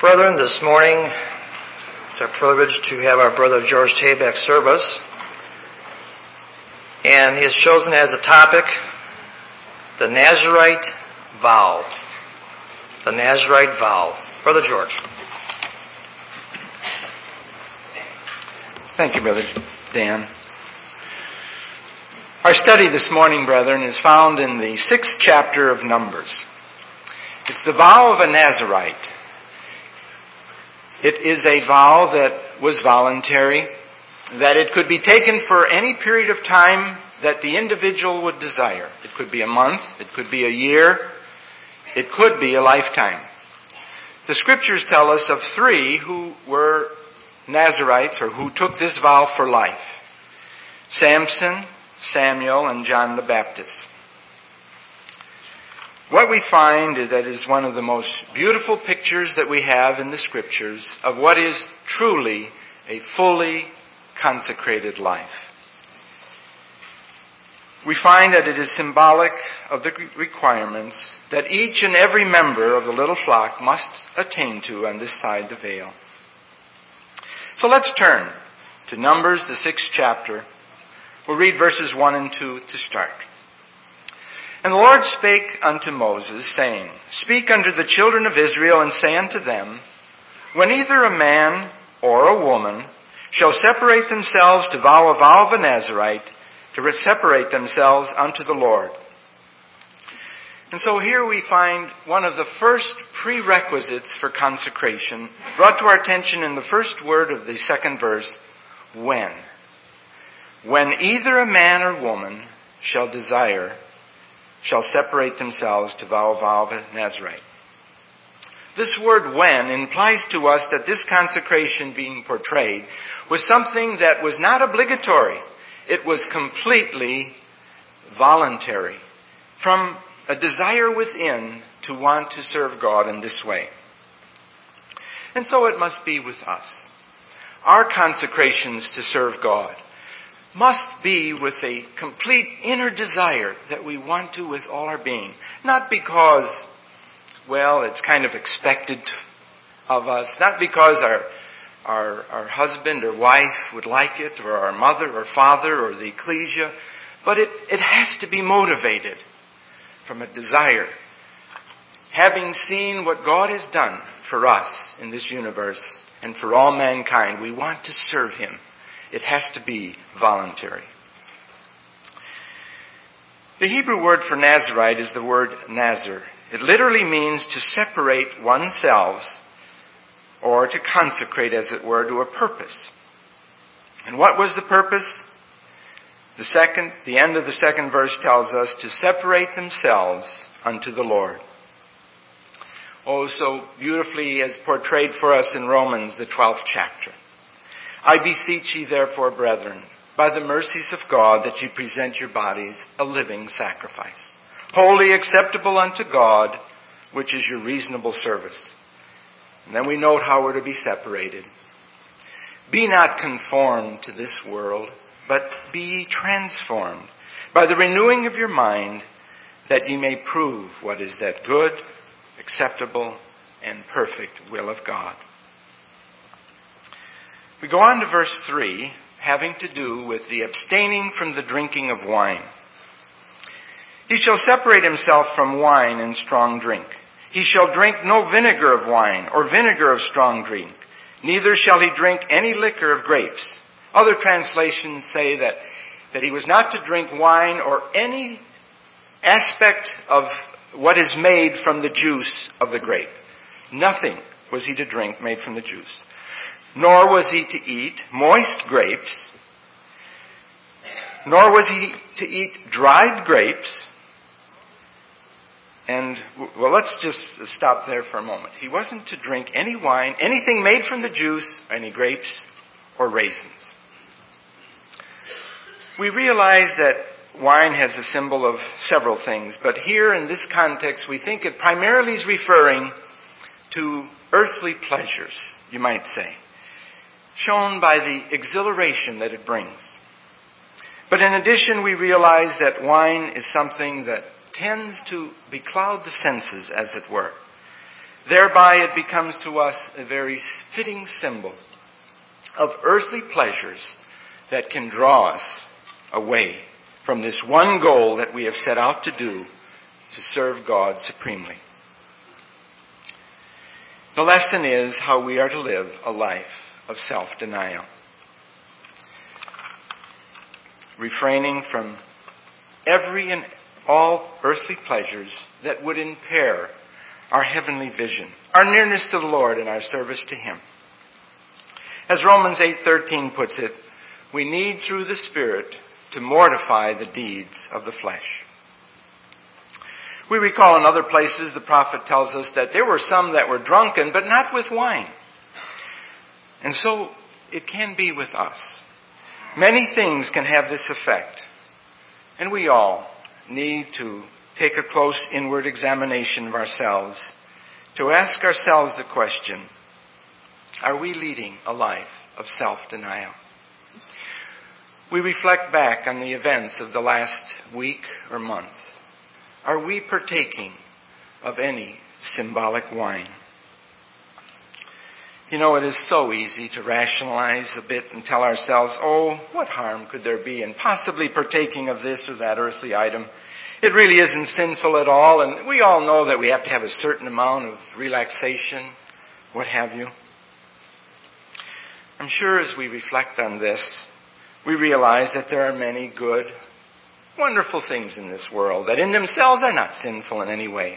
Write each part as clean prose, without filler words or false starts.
Brethren, this morning it's our privilege to have our brother George Tabak serve us. And he has chosen as a topic the Nazarite vow. The Nazarite vow. Brother George. Thank you, Brother Dan. Our study this morning, brethren, is found in the 6th chapter of Numbers. It's the vow of a Nazarite. It is a vow that was voluntary, that it could be taken for any period of time that the individual would desire. It could be a month, it could be a year, it could be a lifetime. The scriptures tell us of 3 who were Nazarites, or who took this vow for life: Samson, Samuel, and John the Baptist. What we find is that it is one of the most beautiful pictures that we have in the Scriptures of what is truly a fully consecrated life. We find that it is symbolic of the requirements that each and every member of the little flock must attain to on this side the veil. So let's turn to Numbers, the 6th chapter. We'll read verses 1 and 2 to start. And the Lord spake unto Moses, saying, Speak unto the children of Israel, and say unto them, When either a man or a woman shall separate themselves to vow a vow of a Nazarite, to separate themselves unto the Lord. And so here we find one of the first prerequisites for consecration, brought to our attention in the first word of the second verse, when. When either a man or woman shall separate themselves to vow a vow of a Nazarite. This word when implies to us that this consecration being portrayed was something that was not obligatory. It was completely voluntary, from a desire within to want to serve God in this way. And so it must be with us. Our consecrations to serve God must be with a complete inner desire that we want to with all our being. Not because, it's kind of expected of us. Not because our husband or wife would like it, or our mother or father or the ecclesia. But it has to be motivated from a desire. Having seen what God has done for us in this universe and for all mankind, we want to serve Him. It has to be voluntary. The Hebrew word for Nazarite is the word nazir. It literally means to separate oneself, or to consecrate, as it were, to a purpose. And what was the purpose? The end of the second verse tells us to separate themselves unto the Lord. Oh, so beautifully as portrayed for us in Romans, the 12th chapter. I beseech ye therefore, brethren, by the mercies of God, that ye present your bodies a living sacrifice, wholly acceptable unto God, which is your reasonable service. And then we note how we're to be separated. Be not conformed to this world, but be transformed by the renewing of your mind, that ye may prove what is that good, acceptable, and perfect will of God. We go on to verse 3, having to do with the abstaining from the drinking of wine. He shall separate himself from wine and strong drink. He shall drink no vinegar of wine, or vinegar of strong drink. Neither shall he drink any liquor of grapes. Other translations say that he was not to drink wine or any aspect of what is made from the juice of the grape. Nothing was he to drink made from the juice. Nor was he to eat moist grapes, nor was he to eat dried grapes. And, let's just stop there for a moment. He wasn't to drink any wine, anything made from the juice, any grapes or raisins. We realize that wine has a symbol of several things, but here in this context we think it primarily is referring to earthly pleasures, you might say, shown by the exhilaration that it brings. But in addition, we realize that wine is something that tends to becloud the senses, as it were. Thereby it becomes to us a very fitting symbol of earthly pleasures that can draw us away from this one goal that we have set out to do, to serve God supremely. The lesson is how we are to live a life of self-denial, refraining from every and all earthly pleasures that would impair our heavenly vision, our nearness to the Lord, and our service to Him. As Romans 8:13 puts it, we need through the Spirit to mortify the deeds of the flesh. We recall in other places the prophet tells us that there were some that were drunken, but not with wine. And so it can be with us. Many things can have this effect, and we all need to take a close inward examination of ourselves to ask ourselves the question, are we leading a life of self-denial? We reflect back on the events of the last week or month. Are we partaking of any symbolic wine? You know, it is so easy to rationalize a bit and tell ourselves, oh, what harm could there be in possibly partaking of this or that earthly item? It really isn't sinful at all, and we all know that we have to have a certain amount of relaxation, what have you. I'm sure as we reflect on this, we realize that there are many good, wonderful things in this world that in themselves are not sinful in any way.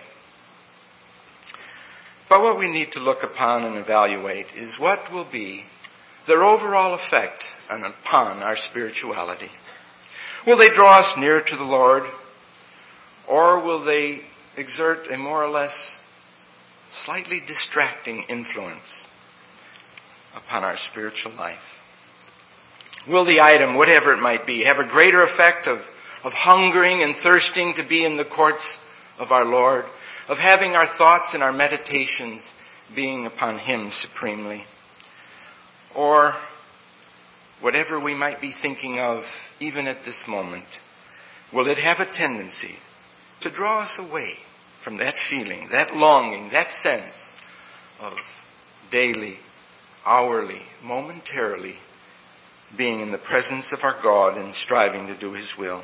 But what we need to look upon and evaluate is what will be their overall effect upon our spirituality. Will they draw us nearer to the Lord, or will they exert a more or less slightly distracting influence upon our spiritual life? Will the item, whatever it might be, have a greater effect of hungering and thirsting to be in the courts of our Lord, of having our thoughts and our meditations being upon Him supremely? Or whatever we might be thinking of even at this moment, will it have a tendency to draw us away from that feeling, that longing, that sense of daily, hourly, momentarily being in the presence of our God and striving to do His will?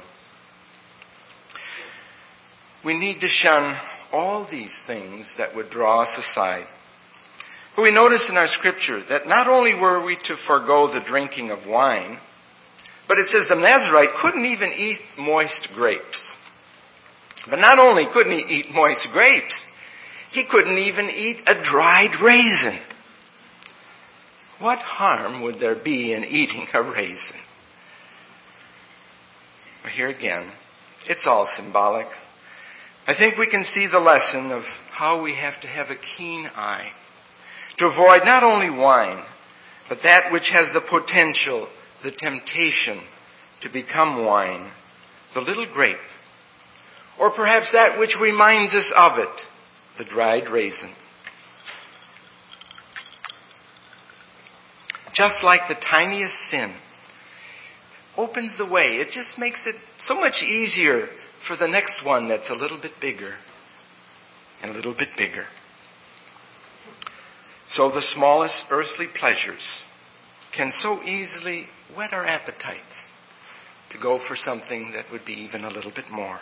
We need to shun all these things that would draw us aside. But we notice in our scripture that not only were we to forego the drinking of wine, but it says the Nazarite couldn't even eat moist grapes. But not only couldn't he eat moist grapes, he couldn't even eat a dried raisin. What harm would there be in eating a raisin? But here again, it's all symbolic. I think we can see the lesson of how we have to have a keen eye to avoid not only wine, but that which has the potential, the temptation to become wine, the little grape, or perhaps that which reminds us of it, the dried raisin. Just like the tiniest sin opens the way, it just makes it so much easier for the next one that's a little bit bigger and a little bit bigger. So the smallest earthly pleasures can so easily whet our appetites to go for something that would be even a little bit more.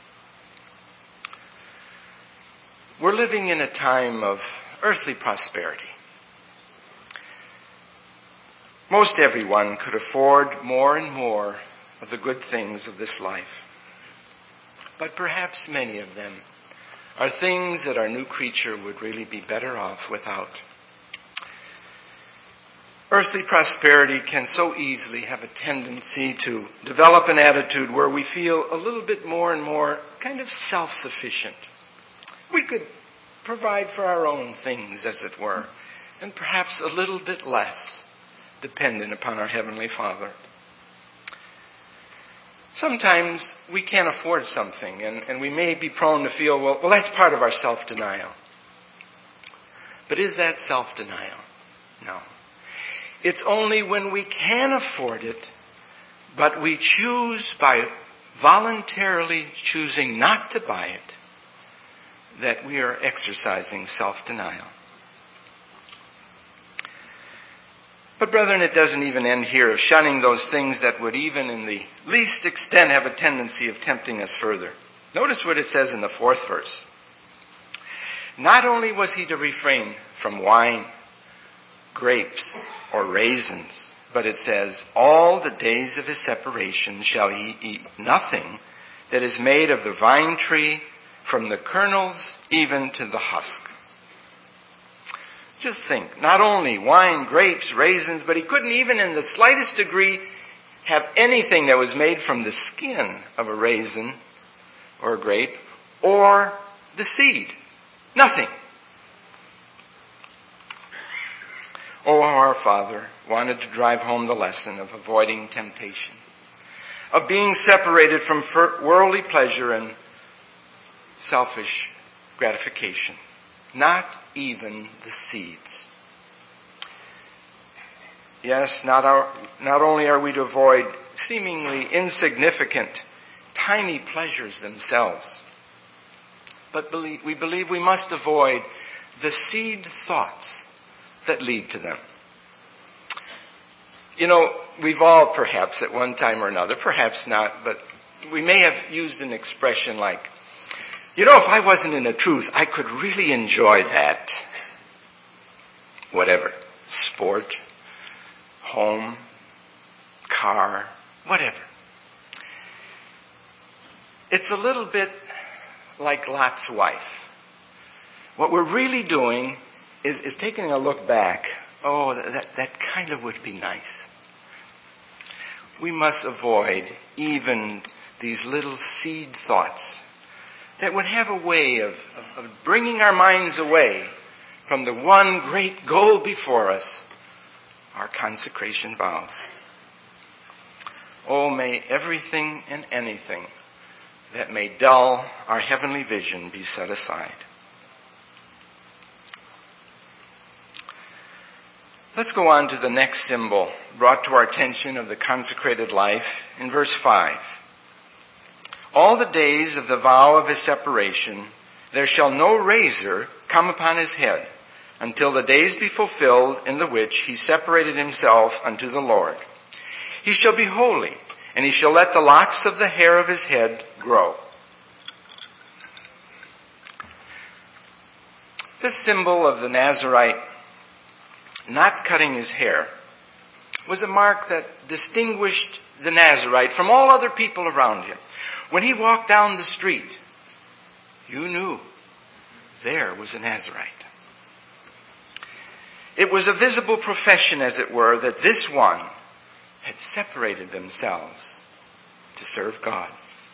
We're living in a time of earthly prosperity. Most everyone could afford more and more of the good things of this life. But perhaps many of them are things that our new creature would really be better off without. Earthly prosperity can so easily have a tendency to develop an attitude where we feel a little bit more and more kind of self-sufficient. We could provide for our own things, as it were, and perhaps a little bit less dependent upon our Heavenly Father. Sometimes we can't afford something, and we may be prone to feel, well, that's part of our self-denial. But is that self-denial? No. It's only when we can afford it, but we choose by voluntarily choosing not to buy it, that we are exercising self-denial. But brethren, it doesn't even end here, shunning those things that would even in the least extent have a tendency of tempting us further. Notice what it says in the 4th verse. Not only was he to refrain from wine, grapes, or raisins, but it says, all the days of his separation shall he eat nothing that is made of the vine tree, from the kernels even to the husk. Just think, not only wine, grapes, raisins, but he couldn't even in the slightest degree have anything that was made from the skin of a raisin or a grape or the seed. Nothing. Oh, how our Father wanted to drive home the lesson of avoiding temptation, of being separated from worldly pleasure and selfish gratification. Not even the seeds. Yes, not only are we to avoid seemingly insignificant, tiny pleasures themselves, but we believe we must avoid the seed thoughts that lead to them. You know, we've all perhaps at one time or another, perhaps not, but we may have used an expression like, you know, if I wasn't in the truth, I could really enjoy that. Whatever. Sport, home, car, whatever. It's a little bit like Lot's wife. What we're really doing is taking a look back. Oh, that kind of would be nice. We must avoid even these little seed thoughts that would have a way of bringing our minds away from the one great goal before us, our consecration vows. Oh, may everything and anything that may dull our heavenly vision be set aside. Let's go on to the next symbol brought to our attention of the consecrated life in verse 5. All the days of the vow of his separation, there shall no razor come upon his head, until the days be fulfilled in the which he separated himself unto the Lord. He shall be holy, and he shall let the locks of the hair of his head grow. This symbol of the Nazarite not cutting his hair was a mark that distinguished the Nazarite from all other people around him. When he walked down the street, you knew there was a Nazarite. It was a visible profession, as it were, that this one had separated themselves to serve God.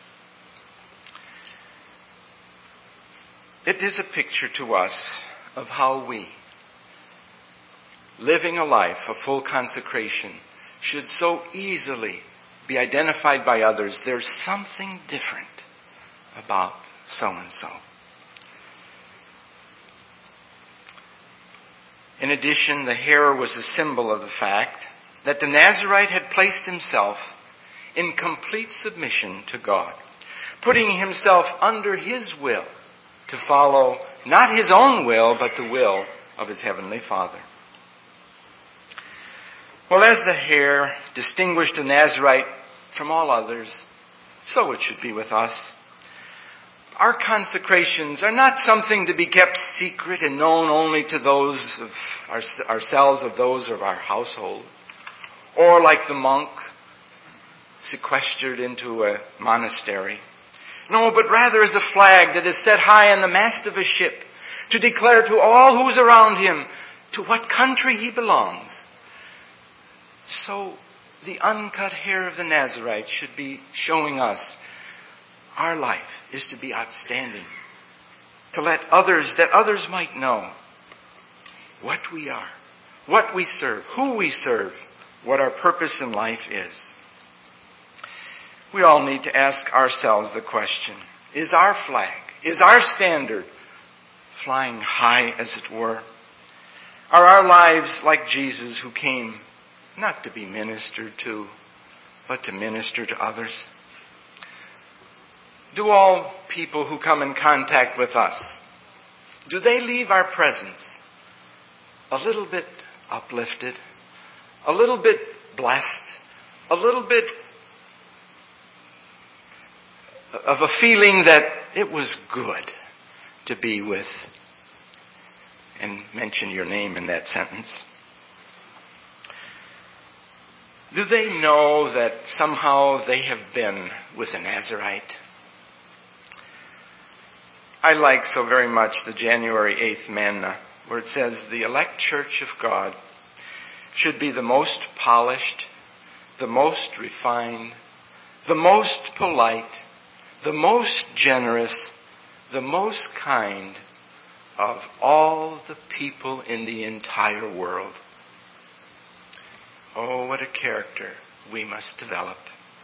It is a picture to us of how we, living a life of full consecration, should so easily be identified by others. There's something different about so-and-so. In addition, the hair was a symbol of the fact that the Nazarite had placed himself in complete submission to God, putting himself under his will to follow not his own will, but the will of his heavenly Father. Well, as the hair distinguished the Nazarite from all others, so it should be with us. Our consecrations are not something to be kept secret and known only to those of ourselves, of those of our household, or like the monk sequestered into a monastery. No, but rather as a flag that is set high on the mast of a ship to declare to all who's around him to what country he belongs. So the uncut hair of the Nazarite should be showing us our life is to be outstanding, to let others might know what we are, what we serve, who we serve, what our purpose in life is. We all need to ask ourselves the question, is our flag, is our standard flying high, as it were? Are our lives like Jesus, who came not to be ministered to, but to minister to others? Do all people who come in contact with us do they leave our presence a little bit uplifted, a little bit blessed, a little bit of a feeling that it was good to be with, and mention your name in that sentence? Do they know that somehow they have been with a Nazirite? I like so very much the January 8th manna, where it says, the elect church of God should be the most polished, the most refined, the most polite, the most generous, the most kind of all the people in the entire world. Oh, what a character we must develop.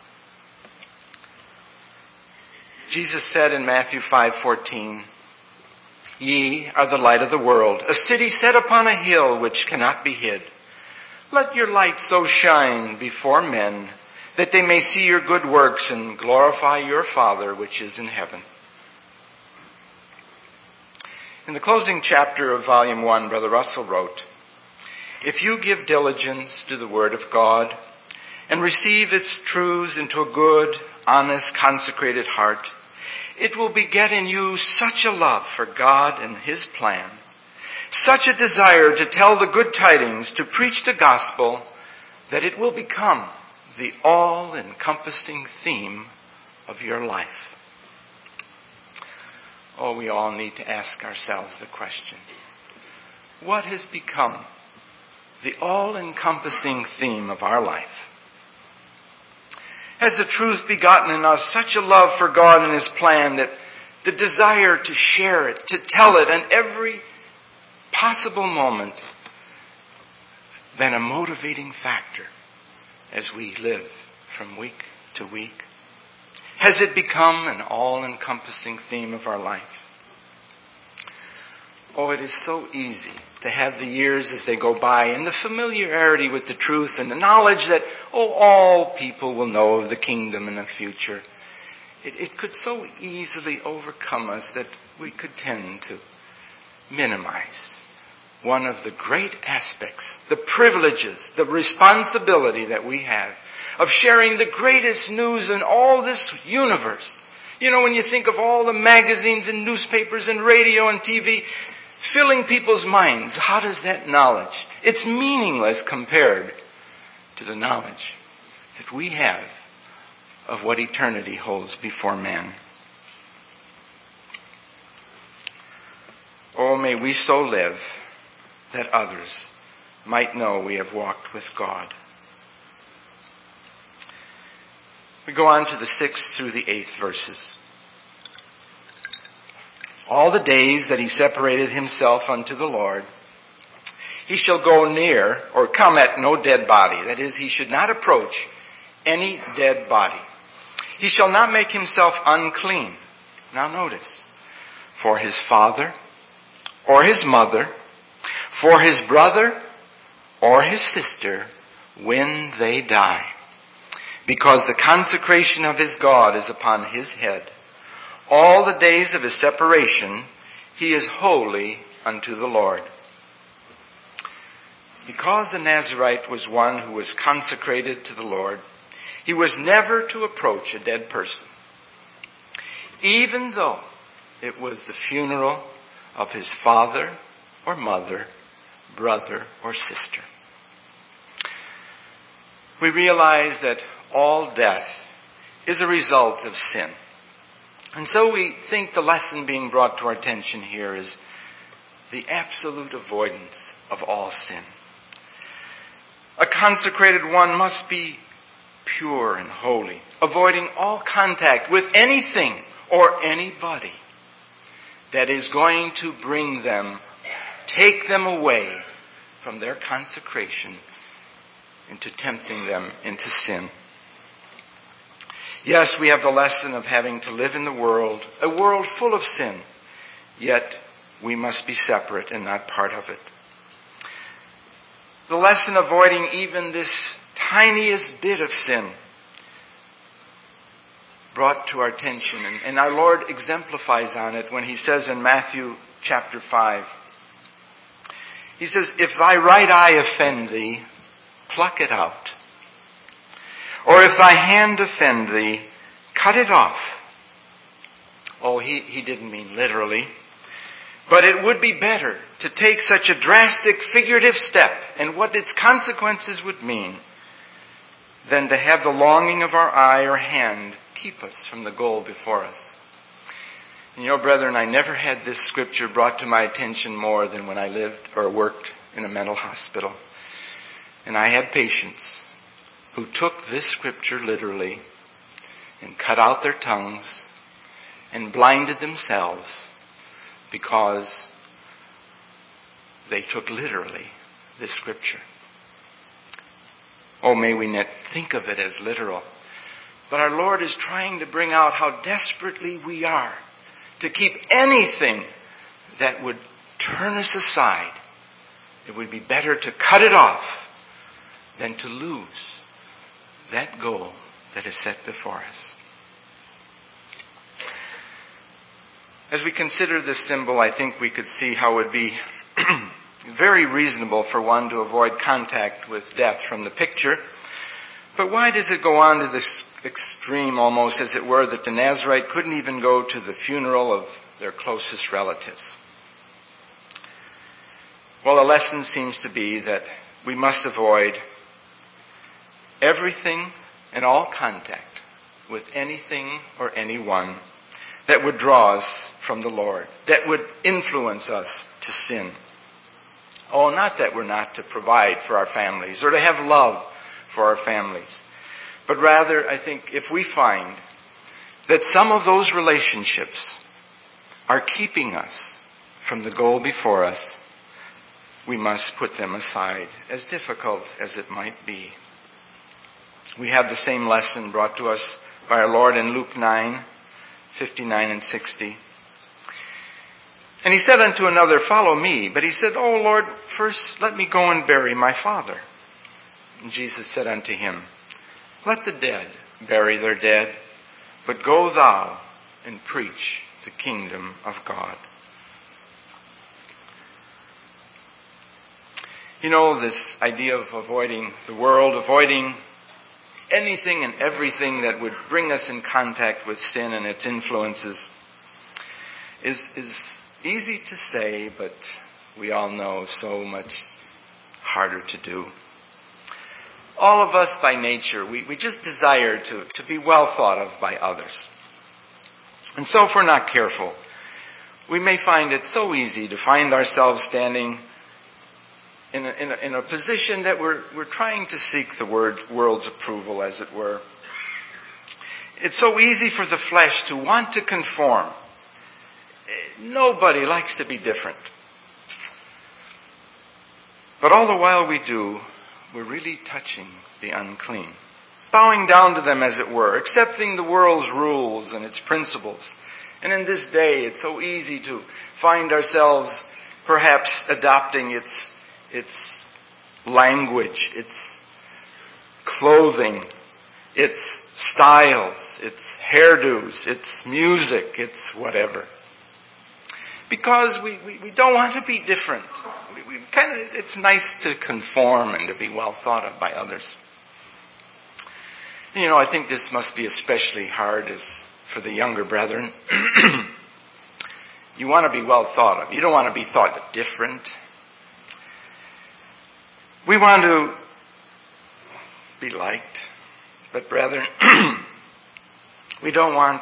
Jesus said in Matthew 5:14, "Ye are the light of the world, a city set upon a hill which cannot be hid. Let your light so shine before men that they may see your good works and glorify your Father which is in heaven." In the closing chapter of Volume 1, Brother Russell wrote, "If you give diligence to the Word of God and receive its truths into a good, honest, consecrated heart, it will beget in you such a love for God and His plan, such a desire to tell the good tidings, to preach the gospel, that it will become the all-encompassing theme of your life." Oh, we all need to ask ourselves the question, what has become the all-encompassing theme of our life? Has the truth begotten in us such a love for God and His plan that the desire to share it, to tell it in every possible moment, been a motivating factor as we live from week to week? Has it become an all-encompassing theme of our life? Oh, it is so easy to have the years as they go by and the familiarity with the truth and the knowledge that, all people will know of the kingdom in the future. It could so easily overcome us that we could tend to minimize one of the great aspects, the privileges, the responsibility that we have of sharing the greatest news in all this universe. You know, when you think of all the magazines and newspapers and radio and TV filling people's minds, how does that knowledge? It's meaningless compared to the knowledge that we have of what eternity holds before man. Oh, may we so live that others might know we have walked with God. We go on to the 6th through the 8th verses. "All the days that he separated himself unto the Lord, he shall go near or come at no dead body." That is, he should not approach any dead body. "He shall not make himself unclean." Now notice, "for his father or his mother, for his brother or his sister, when they die. Because the consecration of his God is upon his head. All the days of his separation, he is holy unto the Lord." Because the Nazirite was one who was consecrated to the Lord, he was never to approach a dead person, even though it was the funeral of his father or mother, brother or sister. We realize that all death is a result of sin. And so we think the lesson being brought to our attention here is the absolute avoidance of all sin. A consecrated one must be pure and holy, avoiding all contact with anything or anybody that is going to bring them, take them away from their consecration into tempting them into sin. Yes, we have the lesson of having to live in the world, a world full of sin, yet we must be separate and not part of it. The lesson avoiding even this tiniest bit of sin brought to our attention. And our Lord exemplifies on it when He says in Matthew chapter 5, He says, "If thy right eye offend thee, pluck it out. Or if thy hand offend thee, cut it off." Oh, he didn't mean literally. But it would be better to take such a drastic figurative step and what its consequences would mean than to have the longing of our eye or hand keep us from the goal before us. And brethren, I never had this scripture brought to my attention more than when I lived or worked in a mental hospital. And I had patients who took this scripture literally and cut out their tongues and blinded themselves because they took literally this scripture. Oh, may we not think of it as literal. But our Lord is trying to bring out how desperately we are to keep anything that would turn us aside. It would be better to cut it off than to lose that goal that is set before us. As we consider this symbol, I think we could see how it would be very reasonable for one to avoid contact with death from the picture. But why does it go on to this extreme, almost as it were, that the Nazarite couldn't even go to the funeral of their closest relatives? Well, the lesson seems to be that we must avoid everything and all contact with anything or anyone that would draw us from the Lord, that would influence us to sin. Oh, not that we're not to provide for our families or to have love for our families, but rather, I think, if we find that some of those relationships are keeping us from the goal before us, we must put them aside, as difficult as it might be. We have the same lesson brought to us by our Lord in Luke 9:59 and 60. And He said unto another, "Follow me." But he said, "Oh, Lord, first let me go and bury my father." And Jesus said unto him, "Let the dead bury their dead, but go thou and preach the kingdom of God." This idea of avoiding the world, avoiding anything and everything that would bring us in contact with sin and its influences is easy to say, but we all know so much harder to do. All of us by nature, we just desire to be well thought of by others. And so if we're not careful, we may find it so easy to find ourselves standing in a position that we're trying to seek the world's approval, as it were. It's so easy for the flesh to want to conform. Nobody likes to be different. But all the while we do, we're really touching the unclean, bowing down to them, as it were, accepting the world's rules and its principles. And in this day, it's so easy to find ourselves perhaps adopting its language, its clothing, its styles, its hairdos, its music, its whatever. Because we don't want to be different. It's nice to conform and to be well thought of by others. I think this must be especially hard for the younger brethren. You want to be well thought of. You don't want to be thought different. We want to be liked. But brethren, we don't want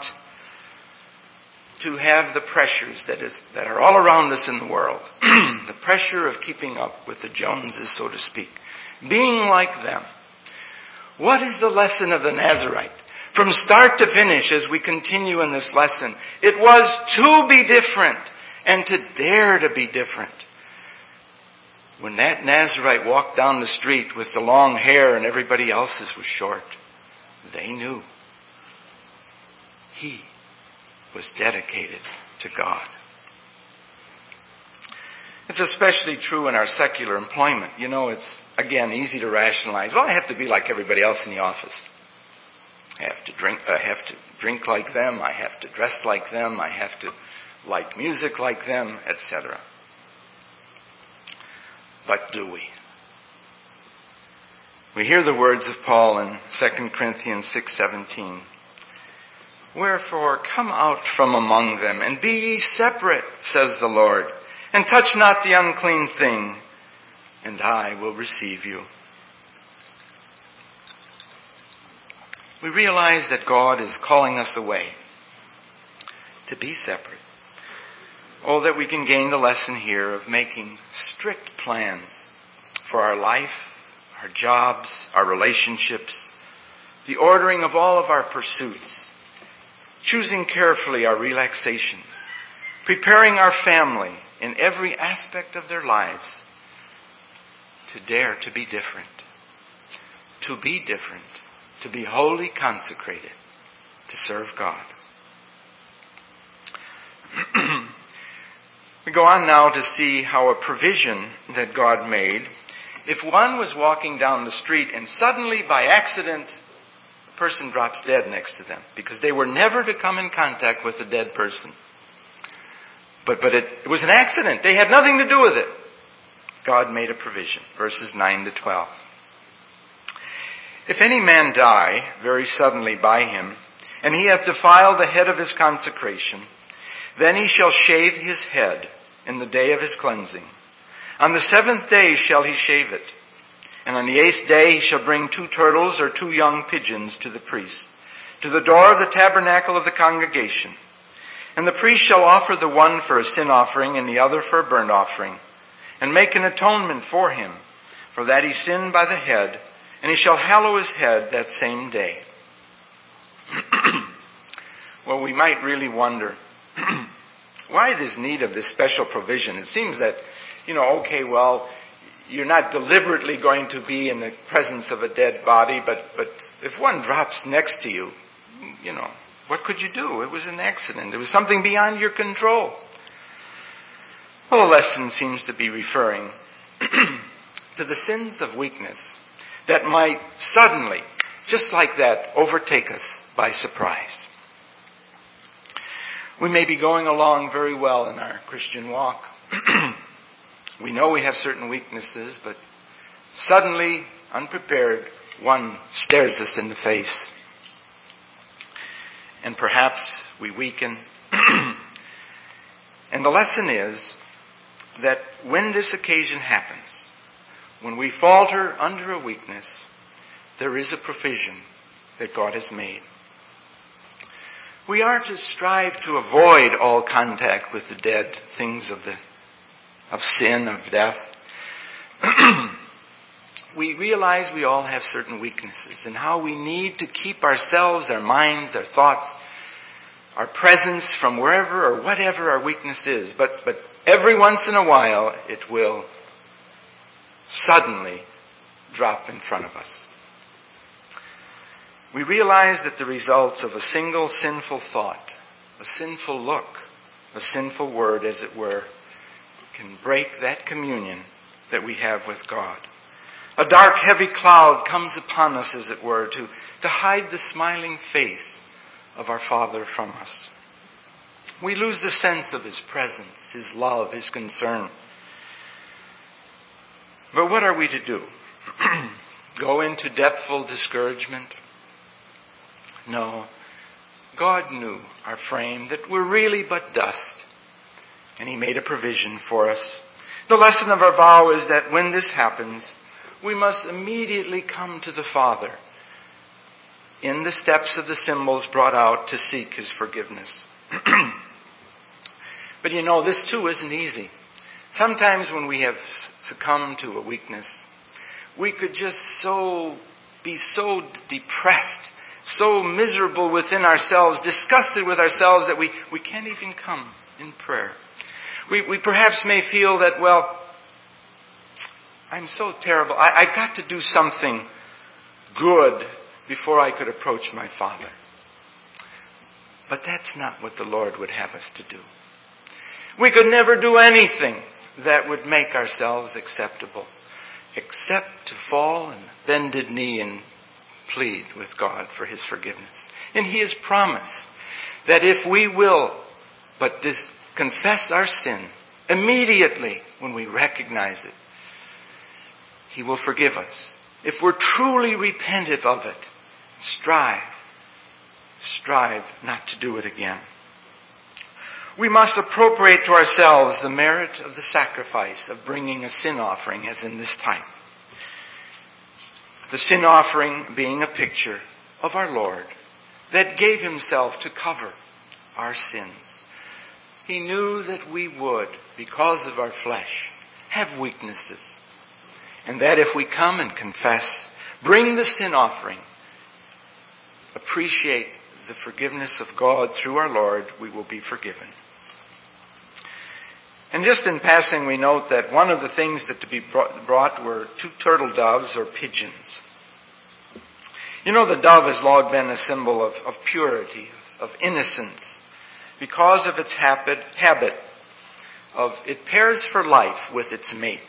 to have the pressures that are all around us in the world. The pressure of keeping up with the Joneses, so to speak. Being like them. What is the lesson of the Nazarite? From start to finish, as we continue in this lesson, it was to be different and to dare to be different. When that Nazarite walked down the street with the long hair and everybody else's was short, they knew he was dedicated to God. It's especially true in our secular employment. It's, again, easy to rationalize. Well, I have to be like everybody else in the office. I have to drink like them. I have to dress like them. I have to like music like them, etc. But do we? We hear the words of Paul in 2 Corinthians 6:17. Wherefore come out from among them, and be ye separate, says the Lord, and touch not the unclean thing, and I will receive you. We realize that God is calling us away to be separate. Oh, that we can gain the lesson here of making strict plans for our life, our jobs, our relationships, the ordering of all of our pursuits, choosing carefully our relaxation, preparing our family in every aspect of their lives to dare to be different, to be wholly consecrated, to serve God. We go on now to see how a provision that God made, if one was walking down the street and suddenly by accident a person drops dead next to them, because they were never to come in contact with a dead person. But it was an accident. They had nothing to do with it. God made a provision. Verses 9 to 12. If any man die very suddenly by him, and he hath defiled the head of his consecration, then he shall shave his head in the day of his cleansing. On the 7th day shall he shave it. And on the 8th day he shall bring 2 turtles or 2 young pigeons to the priest, to the door of the tabernacle of the congregation. And the priest shall offer the one for a sin offering and the other for a burnt offering, and make an atonement for him, for that he sinned by the head, and he shall hallow his head that same day. Well, we might really wonder, why this need of this special provision? It seems that, you're not deliberately going to be in the presence of a dead body, but if one drops next to you, what could you do? It was an accident. It was something beyond your control. Well, the lesson seems to be referring to the sins of weakness that might suddenly, just like that, overtake us by surprise. We may be going along very well in our Christian walk. We know we have certain weaknesses, but suddenly, unprepared, one stares us in the face. And perhaps we weaken. And the lesson is that when this occasion happens, when we falter under a weakness, there is a provision that God has made. We are to strive to avoid all contact with the dead things of sin, of death. We realize we all have certain weaknesses and how we need to keep ourselves, our minds, our thoughts, our presence from wherever or whatever our weakness is. But every once in a while it will suddenly drop in front of us. We realize that the results of a single sinful thought, a sinful look, a sinful word, as it were, can break that communion that we have with God. A dark, heavy cloud comes upon us, as it were, to hide the smiling face of our Father from us. We lose the sense of His presence, His love, His concern. But what are we to do? Go into depthful discouragement? No. God knew our frame, that we're really but dust, and He made a provision for us. The lesson of our vow is that when this happens, we must immediately come to the Father in the steps of the symbols brought out to seek His forgiveness. But this too isn't easy. Sometimes when we have succumbed to a weakness, we could just be so depressed, so miserable within ourselves, disgusted with ourselves, that we can't even come in prayer. We perhaps may feel that, I'm so terrible. I've got to do something good before I could approach my Father. But that's not what the Lord would have us to do. We could never do anything that would make ourselves acceptable, except to fall on bended knee and plead with God for His forgiveness. And He has promised that if we will but confess our sin immediately when we recognize it, He will forgive us. If we're truly repentant of it, strive not to do it again. We must appropriate to ourselves the merit of the sacrifice of bringing a sin offering as in this type. The sin offering being a picture of our Lord that gave Himself to cover our sins. He knew that we would, because of our flesh, have weaknesses. And that if we come and confess, bring the sin offering, appreciate the forgiveness of God through our Lord, we will be forgiven. And just in passing, we note that one of the things that to be brought were 2 turtle doves or pigeons. You know, the dove has long been a symbol of purity, of innocence, because of its habit of it pairs for life with its mate.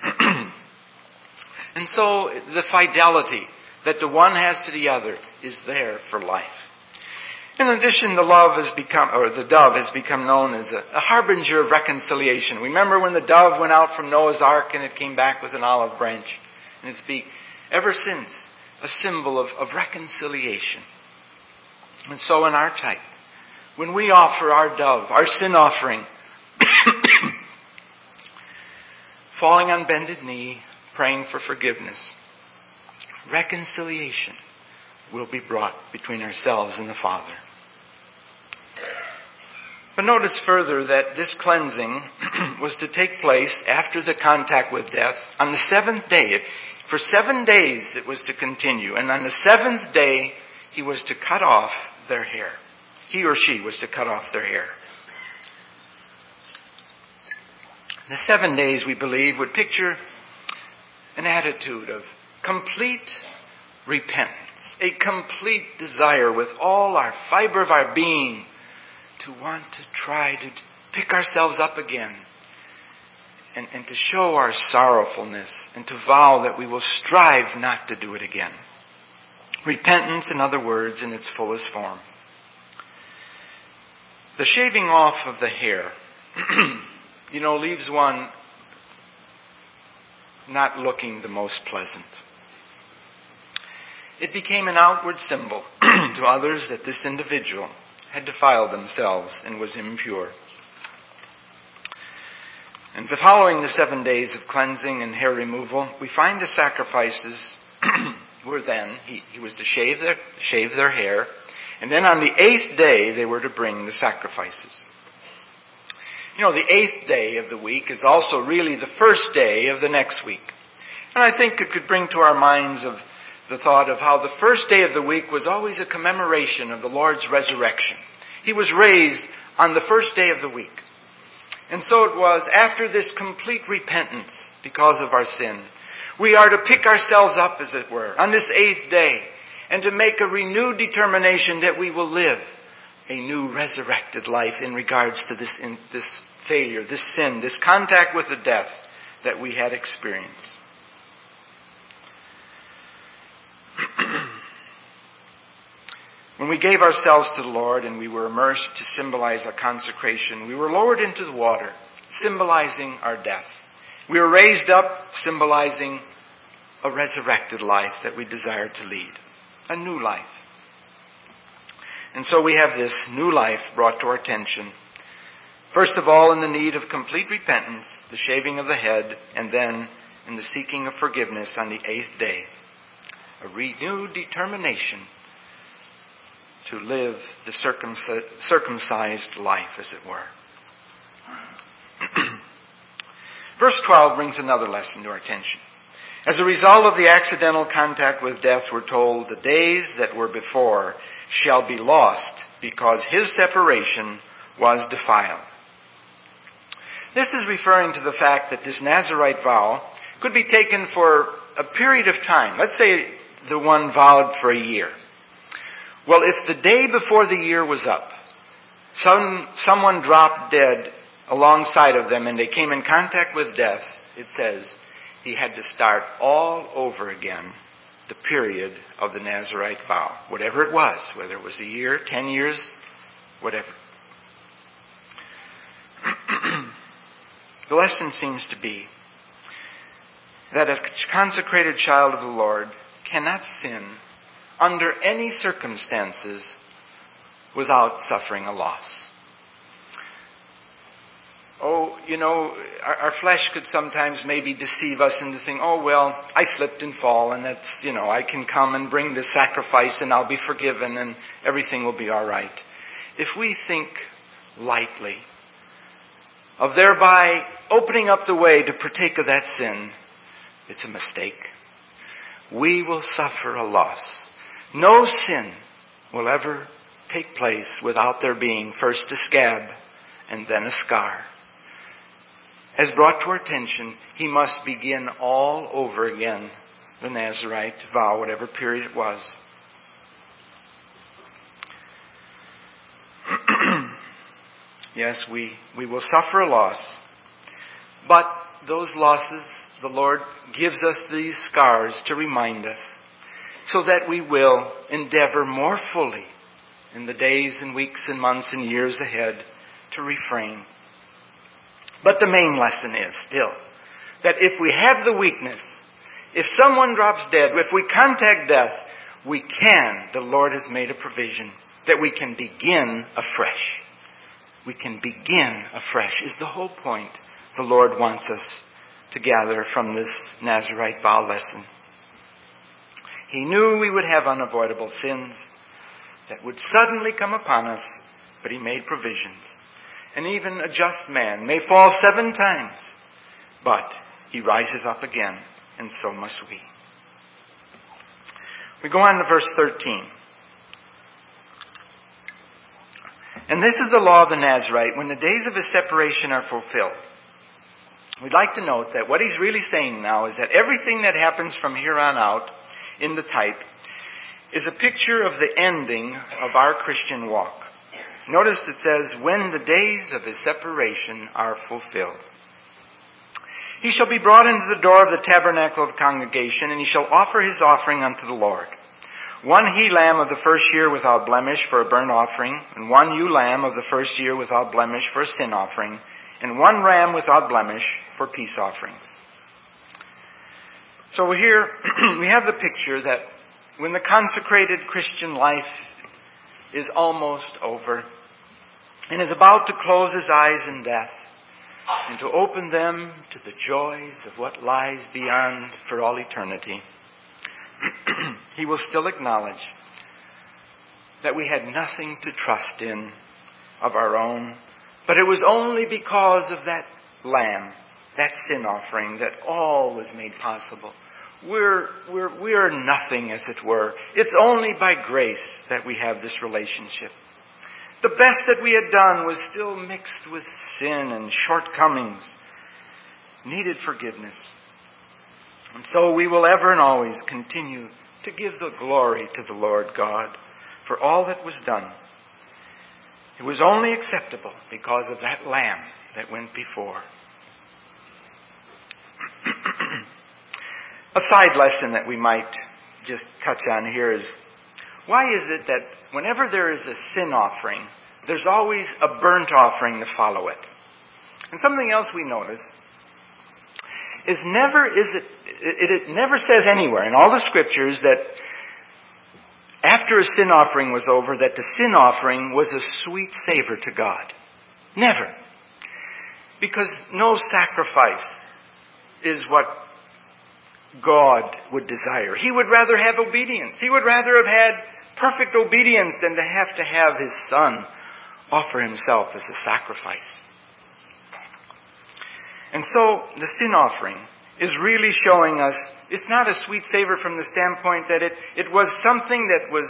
And so the fidelity that the one has to the other is there for life. In addition, the dove has become known as a harbinger of reconciliation. Remember when the dove went out from Noah's Ark and it came back with an olive branch in its beak? Ever since, a symbol of reconciliation. And so in our type, when we offer our dove, our sin offering, falling on bended knee, praying for forgiveness, reconciliation will be brought between ourselves and the Father. But notice further that this cleansing was to take place after the contact with death on the 7th day. For 7 days it was to continue. And on the 7th day, He was to cut off their hair. He or she was to cut off their hair. The 7 days, we believe, would picture an attitude of complete repentance. A complete desire with all our fiber of our being to want to try to pick ourselves up again and to show our sorrowfulness and to vow that we will strive not to do it again. Repentance, in other words, in its fullest form. The shaving off of the hair, leaves one not looking the most pleasant. It became an outward symbol to others that this individual had defiled themselves and was impure. And following the 7 days of cleansing and hair removal, we find the sacrifices were then, he was to shave their hair, and then on the 8th day they were to bring the sacrifices. The 8th day of the week is also really the first day of the next week. And I think it could bring to our minds of the thought of how the first day of the week was always a commemoration of the Lord's resurrection. He was raised on the first day of the week. And so it was after this complete repentance because of our sin, we are to pick ourselves up, as it were, on this 8th day and to make a renewed determination that we will live a new resurrected life in regards to this failure, this sin, this contact with the death that we had experienced. When we gave ourselves to the Lord and we were immersed to symbolize our consecration, we were lowered into the water, symbolizing our death. We were raised up, symbolizing a resurrected life that we desire to lead, a new life. And so we have this new life brought to our attention. First of all, in the need of complete repentance, the shaving of the head, and then in the seeking of forgiveness on the 8th day. A renewed determination to live the circumcised life, as it were. Verse 12 brings another lesson to our attention. As a result of the accidental contact with death, we're told, the days that were before shall be lost because his separation was defiled. This is referring to the fact that this Nazirite vow could be taken for a period of time. Let's say the one vowed for a year. Well, if the day before the year was up, someone dropped dead alongside of them and they came in contact with death, it says he had to start all over again the period of the Nazirite vow, whatever it was, whether it was a year, 10 years, whatever. The lesson seems to be that a consecrated child of the Lord cannot sin under any circumstances without suffering a loss. Oh, our flesh could sometimes maybe deceive us into thinking, oh, well, I slipped and fall, and that's, I can come and bring this sacrifice and I'll be forgiven and everything will be all right. If we think lightly of thereby opening up the way to partake of that sin, it's a mistake. We will suffer a loss. No sin will ever take place without there being first a scab and then a scar. As brought to our attention, he must begin all over again, the Nazirite vow, whatever period it was. Yes, we will suffer a loss, but those losses, the Lord gives us these scars to remind us, so that we will endeavor more fully in the days and weeks and months and years ahead to refrain. But the main lesson is still that if we have the weakness, if someone drops dead, if we contact death, the Lord has made a provision that we can begin afresh. We can begin afresh is the whole point the Lord wants us to gather from this Nazirite vow lesson. He knew we would have unavoidable sins that would suddenly come upon us, but he made provisions. And even a just man may fall 7 times, but he rises up again, and so must we. We go on to verse 13. And this is the law of the Nazirite when the days of his separation are fulfilled. We'd like to note that what he's really saying now is that everything that happens from here on out in the type is a picture of the ending of our Christian walk. Notice it says, when the days of his separation are fulfilled. He shall be brought into the door of the tabernacle of congregation, and he shall offer his offering unto the Lord. 1 he-lamb of the first year without blemish for a burnt offering, and 1 ewe-lamb of the first year without blemish for a sin offering, and 1 ram without blemish for peace offerings. So here we have the picture that when the consecrated Christian life is almost over and is about to close his eyes in death and to open them to the joys of what lies beyond for all eternity, he will still acknowledge that we had nothing to trust in of our own, but it was only because of that lamb, that sin offering, that all was made possible. We're nothing, as it were. It's only by grace that we have this relationship. The best that we had done was still mixed with sin and shortcomings, needed forgiveness. And so we will ever and always continue to give the glory to the Lord God for all that was done. It was only acceptable because of that lamb that went before. A side lesson that we might just touch on here is, why is it that whenever there is a sin offering, there's always a burnt offering to follow it? And something else we notice is it never says anywhere in all the scriptures that after a sin offering was over, that the sin offering was a sweet savor to God. Never. Because no sacrifice is what God would desire. He would rather have obedience. He would rather have had perfect obedience than to have his Son offer himself as a sacrifice. And so the sin offering is really showing us it's not a sweet savor from the standpoint that it was something that was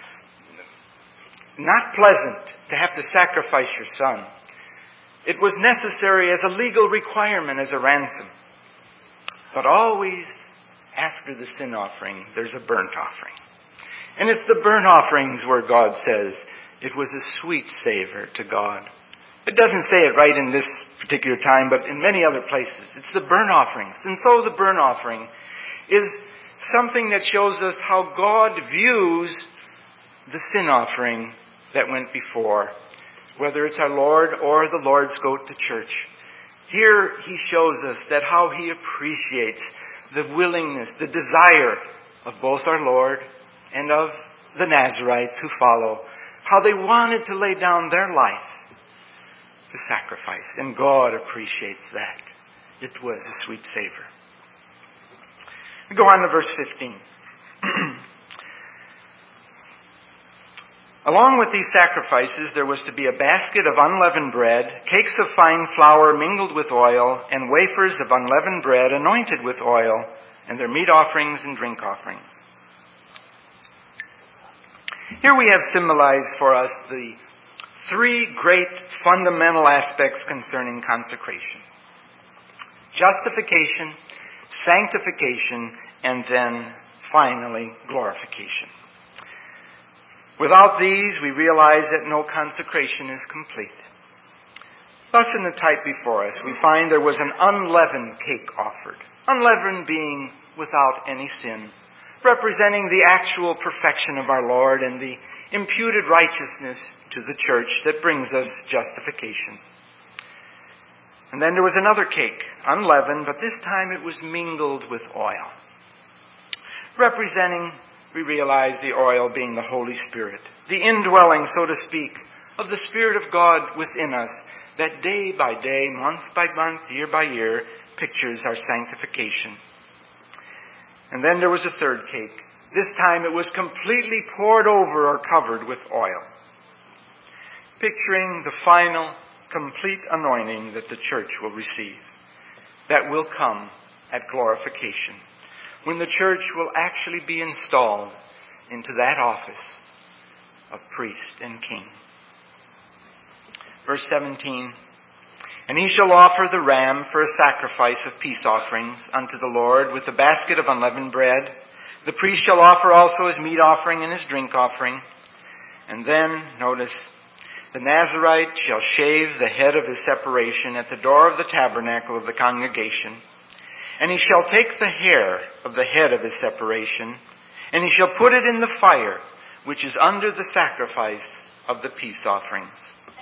not pleasant to have to sacrifice your son. It was necessary as a legal requirement, as a ransom. But always after the sin offering, there's a burnt offering. And it's the burnt offerings where God says it was a sweet savor to God. It doesn't say it right in this particular time, but in many other places. It's the burnt offerings. And so the burnt offering is something that shows us how God views the sin offering that went before, whether it's our Lord or the Lord's goat to church. Here he shows us that how he appreciates the willingness, the desire of both our Lord and of the Nazarites who follow, how they wanted to lay down their life to sacrifice. And God appreciates that. It was a sweet savor. We go on to verse 15. Along with these sacrifices, there was to be a basket of unleavened bread, cakes of fine flour mingled with oil, and wafers of unleavened bread anointed with oil, and their meat offerings and drink offerings. Here we have symbolized for us the three great fundamental aspects concerning consecration: justification, sanctification, and then finally glorification. Without these, we realize that no consecration is complete. Thus, in the type before us, we find there was an unleavened cake offered. Unleavened being without any sin, representing the actual perfection of our Lord and the imputed righteousness to the church that brings us justification. And then there was another cake, unleavened, but this time it was mingled with oil, representing, we realize, the oil being the Holy Spirit, the indwelling, so to speak, of the Spirit of God within us, that day by day, month by month, year by year, pictures our sanctification. And then there was a third cake. This time it was completely poured over or covered with oil, picturing the final, complete anointing that the church will receive, that will come at glorification, when the church will actually be installed into that office of priest and king. Verse 17, "And he shall offer the ram for a sacrifice of peace offerings unto the Lord with a basket of unleavened bread. The priest shall offer also his meat offering and his drink offering." And then, notice, "The Nazarite shall shave the head of his separation at the door of the tabernacle of the congregation. And he shall take the hair of the head of his separation, and he shall put it in the fire, which is under the sacrifice of the peace offerings."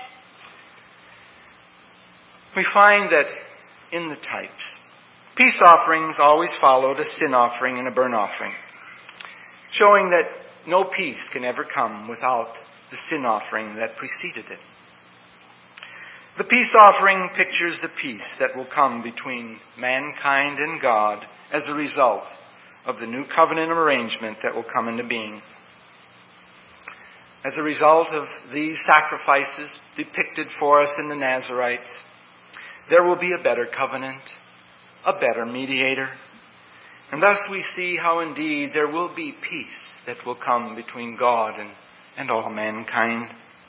We find that in the types, peace offerings always followed a sin offering and a burnt offering, showing that no peace can ever come without the sin offering that preceded it. The peace offering pictures the peace that will come between mankind and God as a result of the new covenant arrangement that will come into being. As a result of these sacrifices depicted for us in the Nazarites, there will be a better covenant, a better mediator, and thus we see how indeed there will be peace that will come between God and all mankind.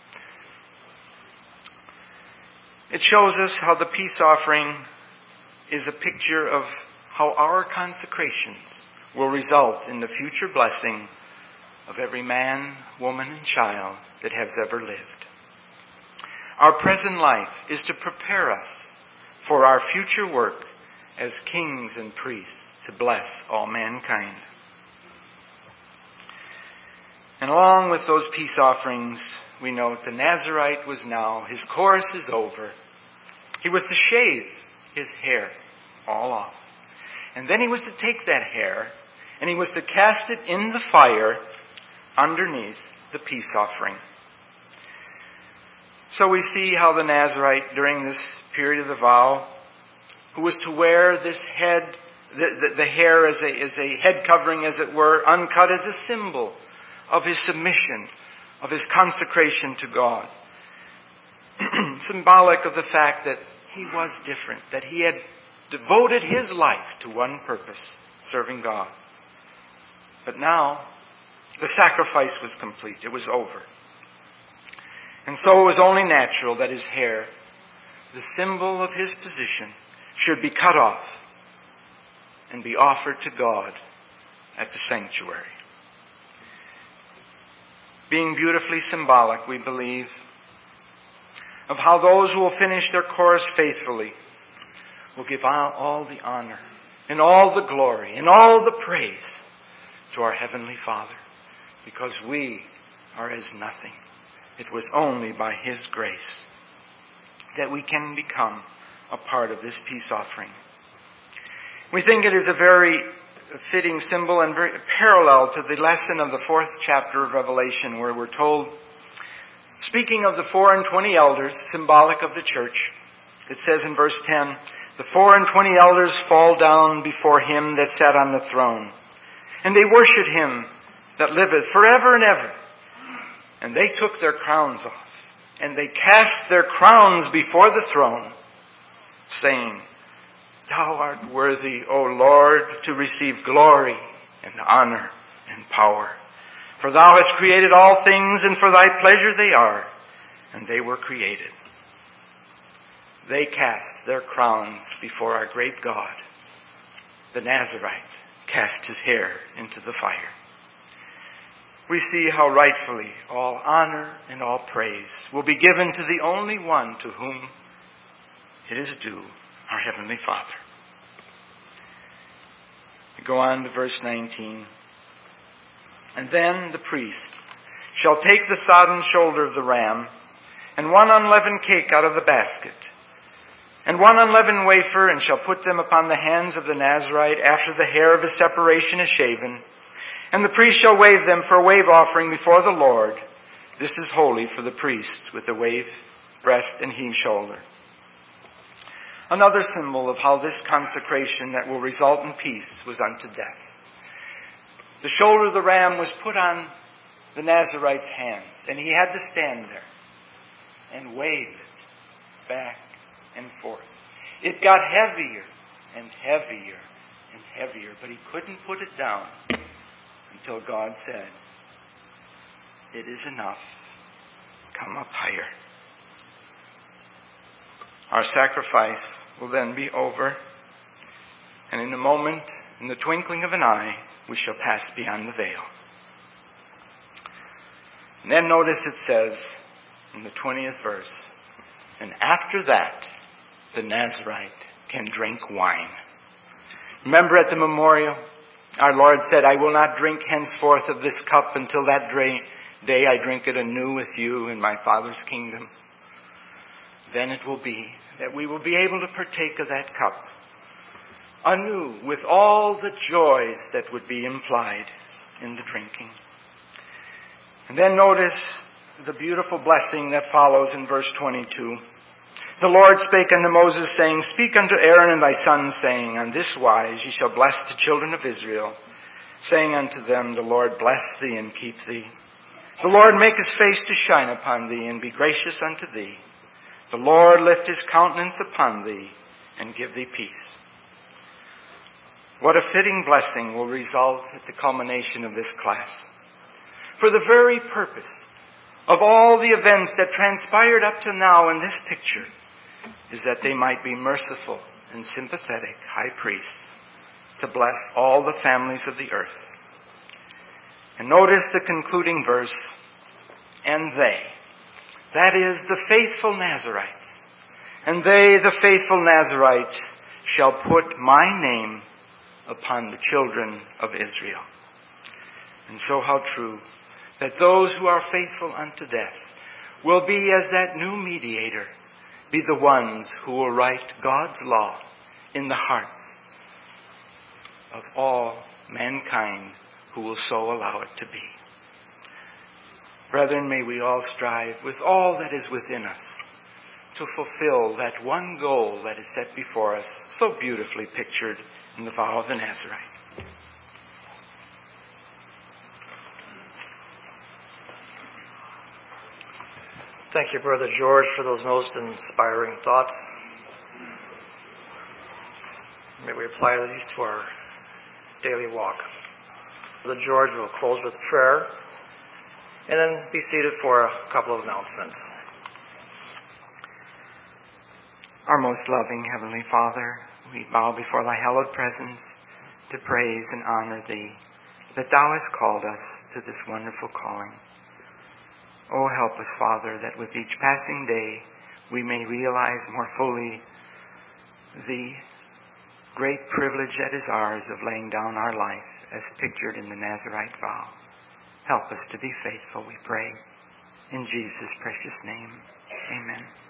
It shows us how the peace offering is a picture of how our consecrations will result in the future blessing of every man, woman, and child that has ever lived. Our present life is to prepare us for our future work as kings and priests to bless all mankind. And along with those peace offerings, we note the Nazarite was now, his course is over. He was to shave his hair all off. And then he was to take that hair and he was to cast it in the fire underneath the peace offering. So we see how the Nazarite, during this period of the vow, who was to wear this head, the hair as a head covering, as it were, uncut, as a symbol of his submission, of his consecration to God. Symbolic of the fact that he was different, that he had devoted his life to one purpose, serving God. But now, the sacrifice was complete. It was over. And so it was only natural that his hair, the symbol of his position, should be cut off and be offered to God at the sanctuary. Being beautifully symbolic, we believe, of how those who will finish their course faithfully will give all the honor and all the glory and all the praise to our Heavenly Father, because we are as nothing. It was only by His grace that we can become a part of this peace offering. We think it is a very fitting symbol and very parallel to the lesson of the 4th chapter of Revelation, where we're told, speaking of the 24 elders, symbolic of the church, it says in verse 10, "The 24 elders fall down before Him that sat on the throne, and they worship Him that liveth forever and ever. And they took their crowns off, and they cast their crowns before the throne, saying, Thou art worthy, O Lord, to receive glory and honor and power. For Thou hast created all things, and for Thy pleasure they are, and they were created." They cast their crowns before our great God. The Nazarite cast his hair into the fire. We see how rightfully all honor and all praise will be given to the only one to whom it is due, our Heavenly Father. We go on to verse 19. "And then the priest shall take the sodden shoulder of the ram, and one unleavened cake out of the basket, and one unleavened wafer, and shall put them upon the hands of the Nazarite after the hair of his separation is shaven. And the priest shall wave them for a wave offering before the Lord. This is holy for the priest, with the wave breast and heave shoulder." Another symbol of how this consecration that will result in peace was unto death. The shoulder of the ram was put on the Nazarite's hands, and he had to stand there and wave it back and forth. It got heavier and heavier and heavier, but he couldn't put it down until God said, "It is enough. Come up higher." Our sacrifice will then be over, and in a moment, in the twinkling of an eye, we shall pass beyond the veil. And then notice it says in the 20th verse, "And after that, the Nazarite can drink wine." Remember at the memorial, our Lord said, "I will not drink henceforth of this cup until that day I drink it anew with you in my Father's kingdom." Then it will be that we will be able to partake of that cup anew with all the joys that would be implied in the drinking. And then notice the beautiful blessing that follows in verse 22. "The Lord spake unto Moses, saying, Speak unto Aaron and thy sons, saying, On this wise ye shall bless the children of Israel, saying unto them, The Lord bless thee and keep thee. The Lord make his face to shine upon thee and be gracious unto thee. The Lord lift his countenance upon thee and give thee peace." What a fitting blessing will result at the culmination of this class. For the very purpose of all the events that transpired up to now in this picture is that they might be merciful and sympathetic high priests to bless all the families of the earth. And notice the concluding verse, "And they," that is, the faithful Nazarites, "and they, the faithful Nazarites, shall put my name upon the children of Israel." And so how true that those who are faithful unto death will be as that new mediator, be the ones who will write God's law in the hearts of all mankind who will so allow it to be. Brethren, may we all strive with all that is within us to fulfill that one goal that is set before us, so beautifully pictured in the vow of the Nazarite. Thank you, Brother George, for those most inspiring thoughts. May we apply these to our daily walk. Brother George will close with prayer and then be seated for a couple of announcements. Our most loving Heavenly Father, we bow before thy hallowed presence to praise and honor thee, that thou hast called us to this wonderful calling. Oh, help us, Father, that with each passing day we may realize more fully the great privilege that is ours of laying down our life as pictured in the Nazirite vow. Help us to be faithful, we pray. In Jesus' precious name, amen.